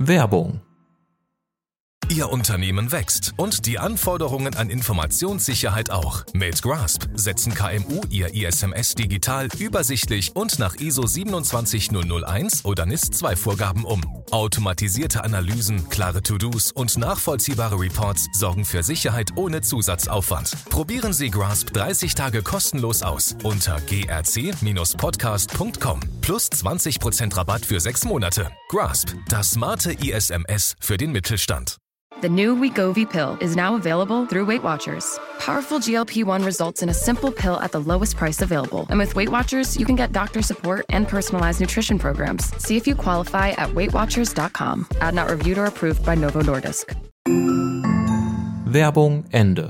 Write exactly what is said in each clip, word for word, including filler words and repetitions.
Werbung. Ihr Unternehmen wächst und die Anforderungen an Informationssicherheit auch. Mit Grasp setzen K M U ihr I S M S digital, übersichtlich und nach I S O siebenundzwanzigtausendeins oder N I S zwei Vorgaben um. Automatisierte Analysen, klare To-Dos und nachvollziehbare Reports sorgen für Sicherheit ohne Zusatzaufwand. Probieren Sie Grasp dreißig Tage kostenlos aus unter g r c Bindestrich podcast punkt com plus zwanzig Prozent Rabatt für sechs Monate. Grasp, das smarte I S M S für den Mittelstand. The new Wegovy pill is now available through Weight Watchers. Powerful G L P one results in a simple pill at the lowest price available. And with Weight Watchers, you can get doctor support and personalized nutrition programs. See if you qualify at weight watchers dot com. Ad not reviewed or approved by Novo Nordisk. Werbung Ende.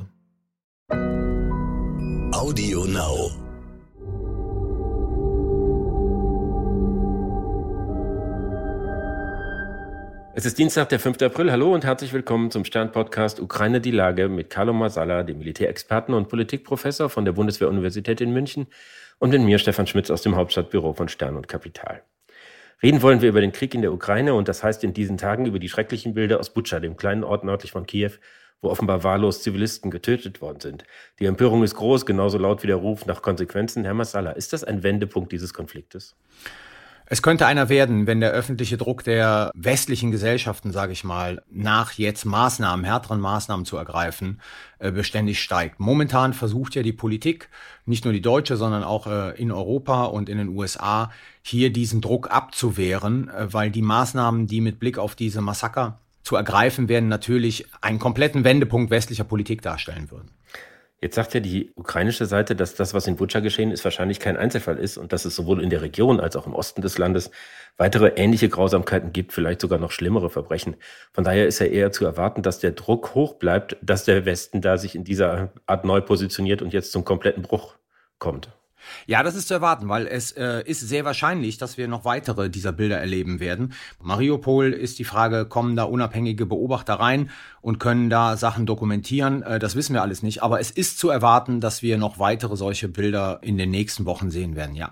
Audio Now. Es ist Dienstag, der fünfte April. Hallo und herzlich willkommen zum Stern-Podcast Ukraine die Lage mit Carlo Marsala, dem Militärexperten und Politikprofessor von der Bundeswehr-Universität in München, und mit mir, Stefan Schmitz, aus dem Hauptstadtbüro von Stern und Kapital. Reden wollen wir über den Krieg in der Ukraine und das heißt in diesen Tagen über die schrecklichen Bilder aus Butscha, dem kleinen Ort nördlich von Kiew, wo offenbar wahllos Zivilisten getötet worden sind. Die Empörung ist groß, genauso laut wie der Ruf nach Konsequenzen. Herr Marsala, ist das ein Wendepunkt dieses Konfliktes? Es könnte einer werden, wenn der öffentliche Druck der westlichen Gesellschaften, sage ich mal, nach jetzt Maßnahmen, härteren Maßnahmen zu ergreifen, äh, beständig steigt. Momentan versucht ja die Politik, nicht nur die deutsche, sondern auch äh, in Europa und in den U S A, hier diesen Druck abzuwehren, äh, weil die Maßnahmen, die mit Blick auf diese Massaker zu ergreifen werden, natürlich einen kompletten Wendepunkt westlicher Politik darstellen würden. Jetzt sagt ja die ukrainische Seite, dass das, was in Butscha geschehen ist, wahrscheinlich kein Einzelfall ist und dass es sowohl in der Region als auch im Osten des Landes weitere ähnliche Grausamkeiten gibt, vielleicht sogar noch schlimmere Verbrechen. Von daher ist ja eher zu erwarten, dass der Druck hoch bleibt, dass der Westen da sich in dieser Art neu positioniert und jetzt zum kompletten Bruch kommt. Ja, das ist zu erwarten, weil es äh, ist sehr wahrscheinlich, dass wir noch weitere dieser Bilder erleben werden. Mariupol ist die Frage, kommen da unabhängige Beobachter rein und können da Sachen dokumentieren? Äh, das wissen wir alles nicht, aber es ist zu erwarten, dass wir noch weitere solche Bilder in den nächsten Wochen sehen werden, ja.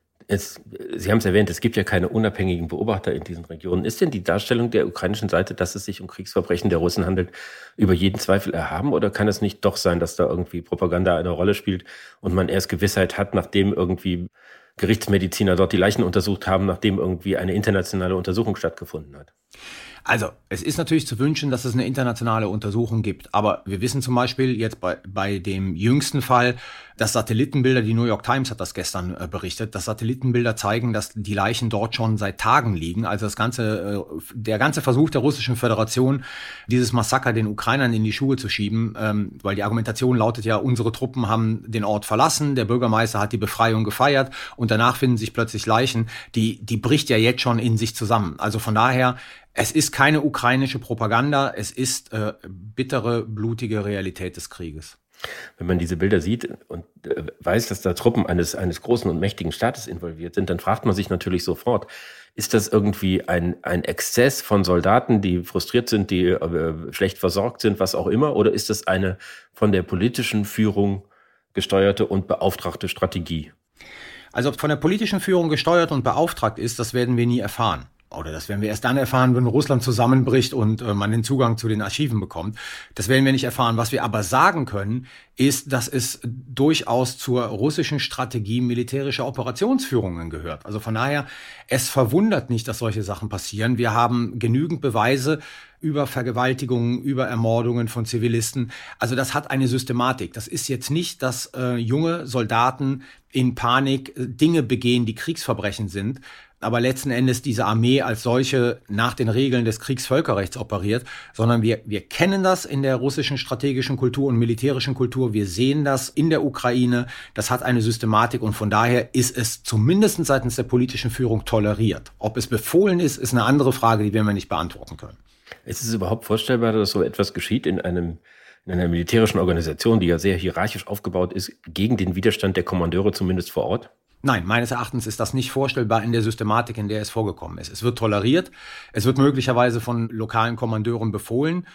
Es, Sie haben es erwähnt, es gibt ja keine unabhängigen Beobachter in diesen Regionen. Ist denn die Darstellung der ukrainischen Seite, dass es sich um Kriegsverbrechen der Russen handelt, über jeden Zweifel erhaben? Oder kann es nicht doch sein, dass da irgendwie Propaganda eine Rolle spielt und man erst Gewissheit hat, nachdem irgendwie Gerichtsmediziner dort die Leichen untersucht haben, nachdem irgendwie eine internationale Untersuchung stattgefunden hat? Also, es ist natürlich zu wünschen, dass es eine internationale Untersuchung gibt. Aber wir wissen zum Beispiel jetzt bei, bei dem jüngsten Fall, dass Satellitenbilder, die New York Times hat das gestern äh, berichtet, dass Satellitenbilder zeigen, dass die Leichen dort schon seit Tagen liegen. Also das ganze, äh, der ganze Versuch der Russischen Föderation, dieses Massaker den Ukrainern in die Schuhe zu schieben, ähm, weil die Argumentation lautet ja, unsere Truppen haben den Ort verlassen, der Bürgermeister hat die Befreiung gefeiert und danach finden sich plötzlich Leichen, die, die bricht ja jetzt schon in sich zusammen. Also von daher, es ist keine ukrainische Propaganda, es ist äh, bittere, blutige Realität des Krieges. Wenn man diese Bilder sieht und äh, weiß, dass da Truppen eines, eines großen und mächtigen Staates involviert sind, dann fragt man sich natürlich sofort, ist das irgendwie ein, ein Exzess von Soldaten, die frustriert sind, die äh, schlecht versorgt sind, was auch immer, oder ist das eine von der politischen Führung gesteuerte und beauftragte Strategie? Also ob von der politischen Führung gesteuert und beauftragt ist, das werden wir nie erfahren. Oder das werden wir erst dann erfahren, wenn Russland zusammenbricht und äh, man den Zugang zu den Archiven bekommt. Das werden wir nicht erfahren. Was wir aber sagen können, ist, dass es durchaus zur russischen Strategie militärischer Operationsführungen gehört. Also von daher, es verwundert nicht, dass solche Sachen passieren. Wir haben genügend Beweise über Vergewaltigungen, über Ermordungen von Zivilisten. Also das hat eine Systematik. Das ist jetzt nicht, dass äh, junge Soldaten in Panik äh, Dinge begehen, die Kriegsverbrechen sind, aber letzten Endes diese Armee als solche nach den Regeln des Kriegsvölkerrechts operiert, sondern wir, wir kennen das in der russischen strategischen Kultur und militärischen Kultur. Wir sehen das in der Ukraine. Das hat eine Systematik und von daher ist es zumindest seitens der politischen Führung toleriert. Ob es befohlen ist, ist eine andere Frage, die werden wir nicht beantworten können. Ist es überhaupt vorstellbar, dass so etwas geschieht in einem in einer militärischen Organisation, die ja sehr hierarchisch aufgebaut ist, gegen den Widerstand der Kommandeure zumindest vor Ort? Nein, meines Erachtens ist das nicht vorstellbar in der Systematik, in der es vorgekommen ist. Es wird toleriert, es wird möglicherweise von lokalen Kommandeuren befohlen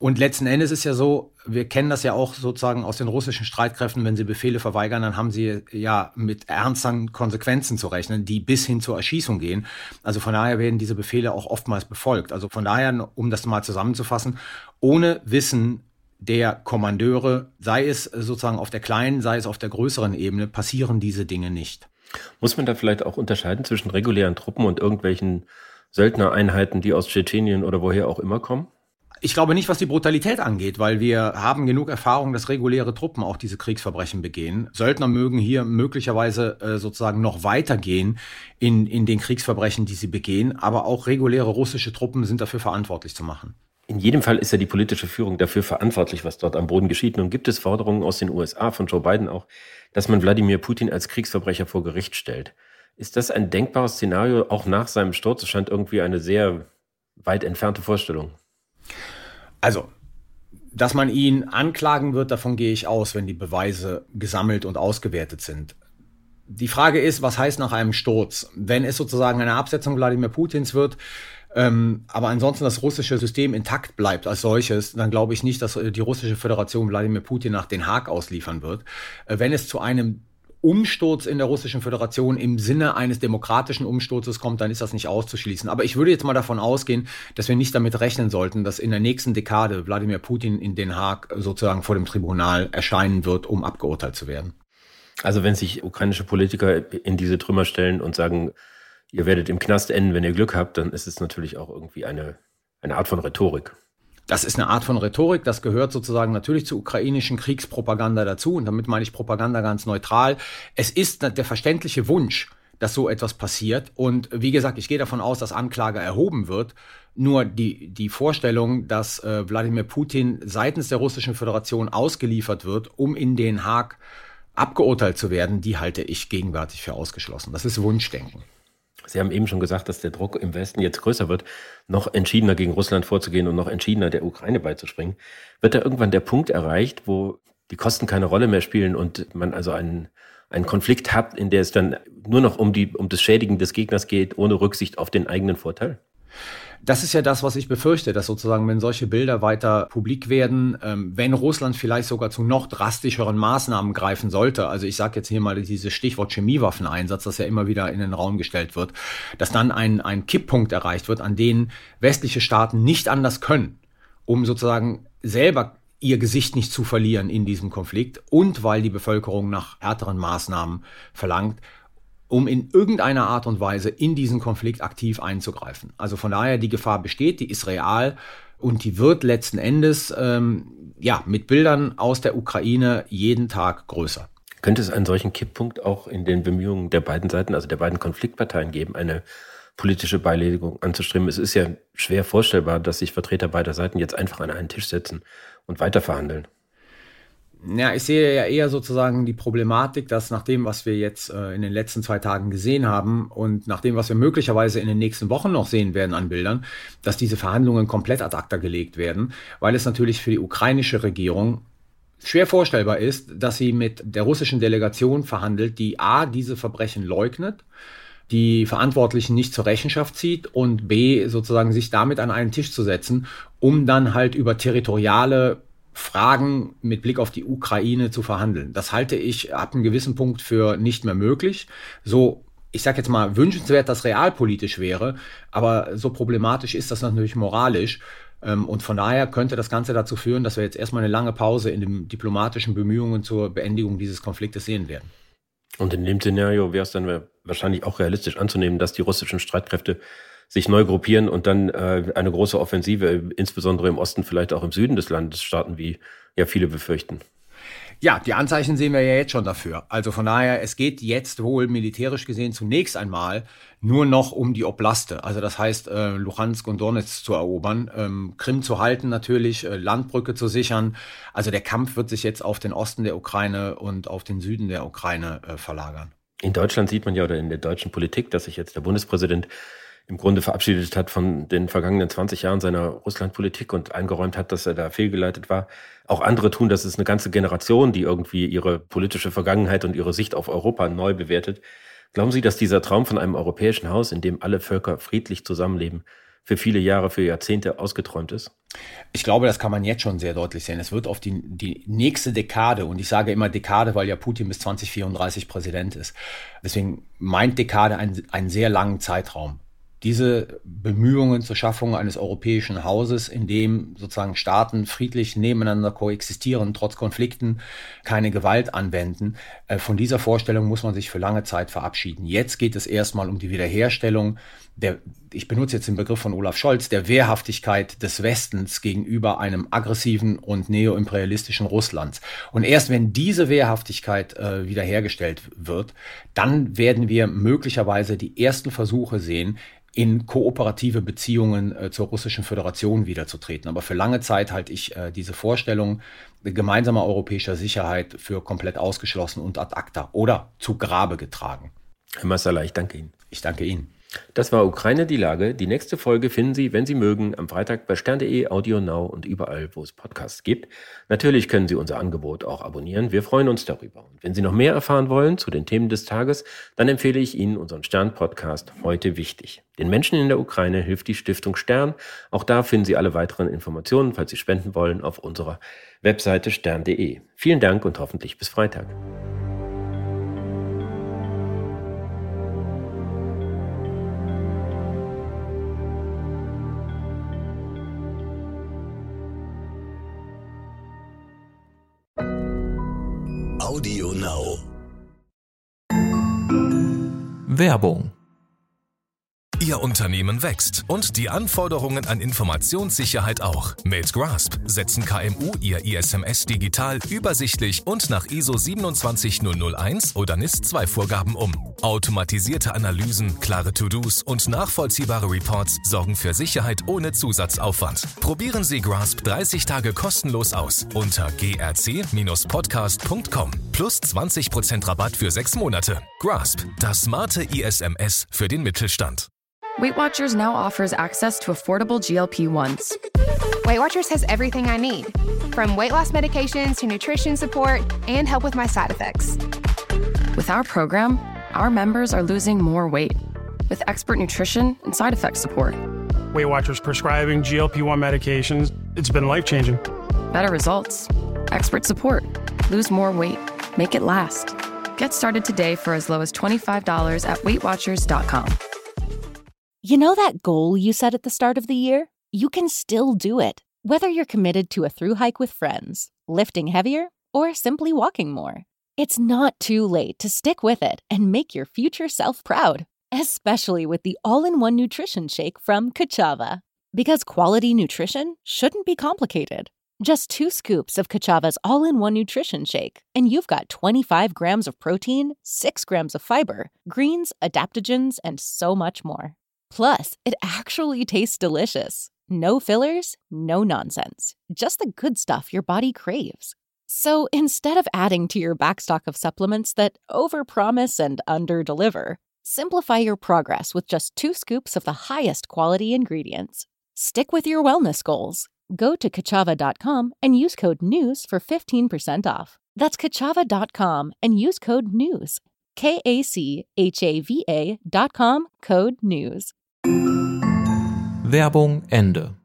Und letzten Endes ist ja so, wir kennen das ja auch sozusagen aus den russischen Streitkräften, wenn sie Befehle verweigern, dann haben sie ja mit ernsten Konsequenzen zu rechnen, die bis hin zur Erschießung gehen. Also von daher werden diese Befehle auch oftmals befolgt. Also von daher, um das mal zusammenzufassen, ohne Wissen der Kommandeure, sei es sozusagen auf der kleinen, sei es auf der größeren Ebene, passieren diese Dinge nicht. Muss man da vielleicht auch unterscheiden zwischen regulären Truppen und irgendwelchen Söldnereinheiten, die aus Tschetschenien oder woher auch immer kommen? Ich glaube nicht, was die Brutalität angeht, weil wir haben genug Erfahrung, dass reguläre Truppen auch diese Kriegsverbrechen begehen. Söldner mögen hier möglicherweise äh, sozusagen noch weitergehen in, in den Kriegsverbrechen, die sie begehen, aber auch reguläre russische Truppen sind dafür verantwortlich zu machen. In jedem Fall ist ja die politische Führung dafür verantwortlich, was dort am Boden geschieht. Nun gibt es Forderungen aus den U S A, von Joe Biden auch, dass man Wladimir Putin als Kriegsverbrecher vor Gericht stellt. Ist das ein denkbares Szenario, auch nach seinem Sturz? Es scheint irgendwie eine sehr weit entfernte Vorstellung. Also, dass man ihn anklagen wird, davon gehe ich aus, wenn die Beweise gesammelt und ausgewertet sind. Die Frage ist, was heißt nach einem Sturz? Wenn es sozusagen eine Absetzung Wladimir Putins wird, ähm, aber ansonsten das russische System intakt bleibt als solches, dann glaube ich nicht, dass die russische Föderation Wladimir Putin nach Den Haag ausliefern wird. Äh, wenn es zu einem Umsturz in der Russischen Föderation im Sinne eines demokratischen Umsturzes kommt, dann ist das nicht auszuschließen. Aber ich würde jetzt mal davon ausgehen, dass wir nicht damit rechnen sollten, dass in der nächsten Dekade Wladimir Putin in Den Haag sozusagen vor dem Tribunal erscheinen wird, um abgeurteilt zu werden. Also wenn sich ukrainische Politiker in diese Trümmer stellen und sagen, ihr werdet im Knast enden, wenn ihr Glück habt, dann ist es natürlich auch irgendwie eine, eine Art von Rhetorik. Das ist eine Art von Rhetorik, das gehört sozusagen natürlich zur ukrainischen Kriegspropaganda dazu. Und damit meine ich Propaganda ganz neutral. Es ist der verständliche Wunsch, dass so etwas passiert. Und wie gesagt, ich gehe davon aus, dass Anklage erhoben wird. Nur die, die Vorstellung, dass äh, Wladimir Putin seitens der Russischen Föderation ausgeliefert wird, um in Den Haag abgeurteilt zu werden, die halte ich gegenwärtig für ausgeschlossen. Das ist Wunschdenken. Sie haben eben schon gesagt, dass der Druck im Westen jetzt größer wird, noch entschiedener gegen Russland vorzugehen und noch entschiedener der Ukraine beizuspringen. Wird da irgendwann der Punkt erreicht, wo die Kosten keine Rolle mehr spielen und man also einen, einen Konflikt hat, in der es dann nur noch um, die, um das Schädigen des Gegners geht, ohne Rücksicht auf den eigenen Vorteil? Das ist ja das, was ich befürchte, dass sozusagen, wenn solche Bilder weiter publik werden, ähm, wenn Russland vielleicht sogar zu noch drastischeren Maßnahmen greifen sollte, also ich sage jetzt hier mal dieses Stichwort Chemiewaffeneinsatz, das ja immer wieder in den Raum gestellt wird, dass dann ein, ein Kipppunkt erreicht wird, an den westliche Staaten nicht anders können, um sozusagen selber ihr Gesicht nicht zu verlieren in diesem Konflikt und weil die Bevölkerung nach härteren Maßnahmen verlangt, um in irgendeiner Art und Weise in diesen Konflikt aktiv einzugreifen. Also von daher, die Gefahr besteht, die ist real und die wird letzten Endes ähm, ja mit Bildern aus der Ukraine jeden Tag größer. Könnte es einen solchen Kipppunkt auch in den Bemühungen der beiden Seiten, also der beiden Konfliktparteien geben, eine politische Beilegung anzustreben? Es ist ja schwer vorstellbar, dass sich Vertreter beider Seiten jetzt einfach an einen Tisch setzen und weiter verhandeln. Ja, ich sehe ja eher sozusagen die Problematik, dass nach dem, was wir jetzt äh, in den letzten zwei Tagen gesehen haben und nach dem, was wir möglicherweise in den nächsten Wochen noch sehen werden an Bildern, dass diese Verhandlungen komplett ad acta gelegt werden, weil es natürlich für die ukrainische Regierung schwer vorstellbar ist, dass sie mit der russischen Delegation verhandelt, die a, diese Verbrechen leugnet, die Verantwortlichen nicht zur Rechenschaft zieht und b, sozusagen sich damit an einen Tisch zu setzen, um dann halt über territoriale Fragen mit Blick auf die Ukraine zu verhandeln. Das halte ich ab einem gewissen Punkt für nicht mehr möglich. So, ich sage jetzt mal, wünschenswert, dass realpolitisch wäre, aber so problematisch ist das natürlich moralisch. Und von daher könnte das Ganze dazu führen, dass wir jetzt erstmal eine lange Pause in den diplomatischen Bemühungen zur Beendigung dieses Konfliktes sehen werden. Und in dem Szenario wäre es dann wahrscheinlich auch realistisch anzunehmen, dass die russischen Streitkräfte sich neu gruppieren und dann äh, eine große Offensive, insbesondere im Osten, vielleicht auch im Süden des Landes starten, wie ja viele befürchten. Ja, die Anzeichen sehen wir ja jetzt schon dafür. Also von daher, es geht jetzt wohl militärisch gesehen zunächst einmal nur noch um die Oblaste. Also das heißt, äh, Luhansk und Donetsk zu erobern, ähm, Krim zu halten natürlich, äh, Landbrücke zu sichern. Also der Kampf wird sich jetzt auf den Osten der Ukraine und auf den Süden der Ukraine äh, verlagern. In Deutschland sieht man ja, oder in der deutschen Politik, dass sich jetzt der Bundespräsident im Grunde verabschiedet hat von den vergangenen zwanzig Jahren seiner Russlandpolitik und eingeräumt hat, dass er da fehlgeleitet war. Auch andere tun, das ist eine ganze Generation, die irgendwie ihre politische Vergangenheit und ihre Sicht auf Europa neu bewertet. Glauben Sie, dass dieser Traum von einem europäischen Haus, in dem alle Völker friedlich zusammenleben, für viele Jahre, für Jahrzehnte ausgeträumt ist? Ich glaube, das kann man jetzt schon sehr deutlich sehen. Es wird auf die, die nächste Dekade, und ich sage immer Dekade, weil ja Putin bis zwanzig vierunddreißig Präsident ist. Deswegen meint Dekade einen, einen sehr langen Zeitraum. Diese Bemühungen zur Schaffung eines europäischen Hauses, in dem sozusagen Staaten friedlich nebeneinander koexistieren, trotz Konflikten keine Gewalt anwenden, von dieser Vorstellung muss man sich für lange Zeit verabschieden. Jetzt geht es erstmal um die Wiederherstellung der, ich benutze jetzt den Begriff von Olaf Scholz, der Wehrhaftigkeit des Westens gegenüber einem aggressiven und neoimperialistischen Russlands. Und erst wenn diese Wehrhaftigkeit äh, wiederhergestellt wird, dann werden wir möglicherweise die ersten Versuche sehen, in kooperative Beziehungen äh, zur Russischen Föderation wiederzutreten. Aber für lange Zeit halte ich äh, diese Vorstellung gemeinsamer europäischer Sicherheit für komplett ausgeschlossen und ad acta oder zu Grabe getragen. Herr Massala, ich danke Ihnen. Ich danke Ihnen. Das war Ukraine die Lage. Die nächste Folge finden Sie, wenn Sie mögen, am Freitag bei stern punkt de, Audio Now und überall, wo es Podcasts gibt. Natürlich können Sie unser Angebot auch abonnieren. Wir freuen uns darüber. Und wenn Sie noch mehr erfahren wollen zu den Themen des Tages, dann empfehle ich Ihnen unseren Stern-Podcast Heute wichtig. Den Menschen in der Ukraine hilft die Stiftung Stern. Auch da finden Sie alle weiteren Informationen, falls Sie spenden wollen, auf unserer Webseite stern punkt de. Vielen Dank und hoffentlich bis Freitag. Audio Now. Werbung. Ihr Unternehmen wächst und die Anforderungen an Informationssicherheit auch. Mit Grasp setzen K M U ihr I S M S digital, übersichtlich und nach I S O siebenundzwanzig null null eins oder N I S zwei Vorgaben um. Automatisierte Analysen, klare To-Dos und nachvollziehbare Reports sorgen für Sicherheit ohne Zusatzaufwand. Probieren Sie Grasp dreißig Tage kostenlos aus unter g r c Bindestrich podcast punkt com plus zwanzig Prozent Rabatt für sechs Monate. Grasp, das smarte I S M S für den Mittelstand. Weight Watchers now offers access to affordable G L P ones. Weight Watchers has everything I need, from weight loss medications to nutrition support and help with my side effects. With our program, our members are losing more weight with expert nutrition and side effect support. Weight Watchers prescribing G L P one medications, it's been life-changing. Better results, expert support, lose more weight, make it last. Get started today for as low as twenty-five dollars at weight watchers dot com. You know that goal you set at the start of the year? You can still do it, whether you're committed to a thru hike with friends, lifting heavier, or simply walking more. It's not too late to stick with it and make your future self proud, especially with the all-in-one nutrition shake from Kachava. Because quality nutrition shouldn't be complicated. Just two scoops of Kachava's all-in-one nutrition shake, and you've got twenty-five grams of protein, six grams of fiber, greens, adaptogens, and so much more. Plus, it actually tastes delicious. No fillers, no nonsense. Just the good stuff your body craves. So instead of adding to your backstock of supplements that overpromise and underdeliver, simplify your progress with just two scoops of the highest quality ingredients. Stick with your wellness goals. Go to kachava dot com and use code NEWS for fifteen percent off. That's kachava dot com and use code NEWS. K A C H A V A dot com, code NEWS. Werbung Ende.